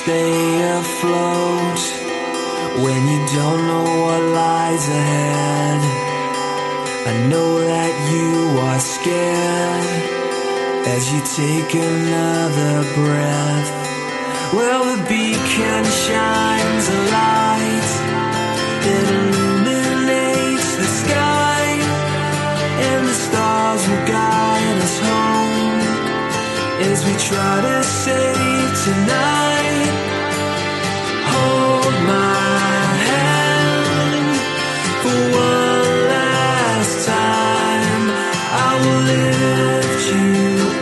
stay afloat when you don't know what lies ahead. I know that you are scared as you take another breath. Well, the beacon shines a light that illuminates the sky, and the stars will guide us home as we try to save tonight. Hold my hand for one last time. I will lift you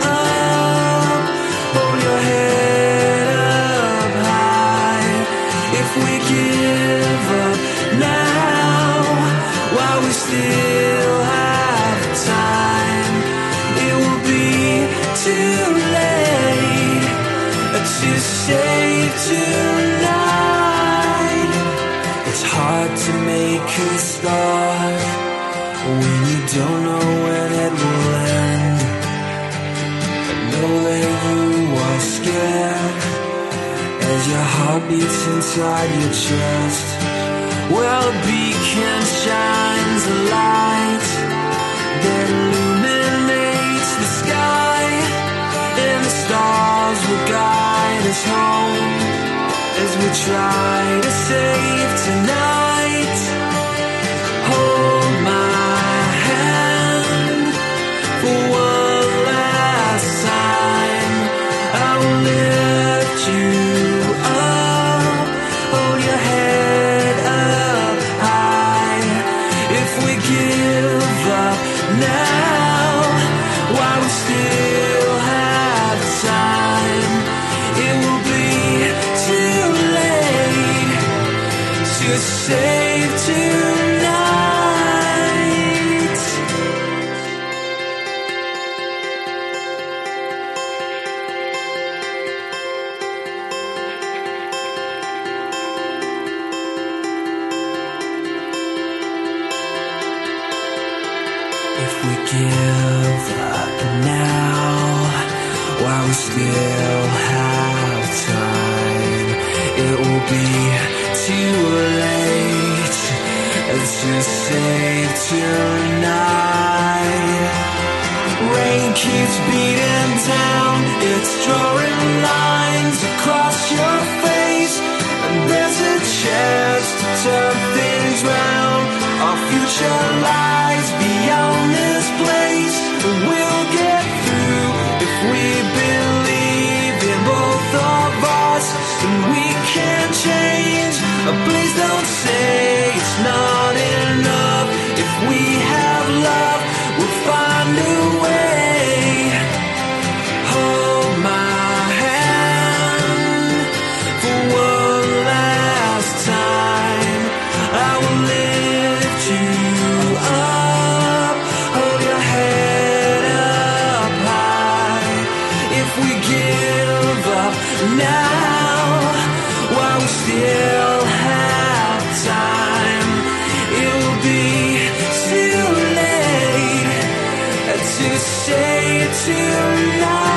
up, hold your head up high. If we give up now, while we still have time, it will be too late to save tonight. It's hard to make a start when you don't know when it will end. I know that you are scared as your heart beats inside your chest. Well, a beacon shines a light that illuminates the sky, and the stars will guide us home as we try to save tonight. Hold my hand for one last time. I will lift you up, hold your head up high. If we give up now, while we still have time, it will be too late to save tonight. If we give up now, while we still have time, it will be too late to save tonight. Rain keeps beating down, it's drawing lines across your face, and there's a chance to turn things round. Our future lies beyond this place, but we'll get through if we believe in both of us, and we can change. Please don't say it's not enough. If we have love, we'll find a way. Hold my hand for one last time. I will lift you up, hold your head up high. If we give up now, while we still have time, it will be too late to say tonight.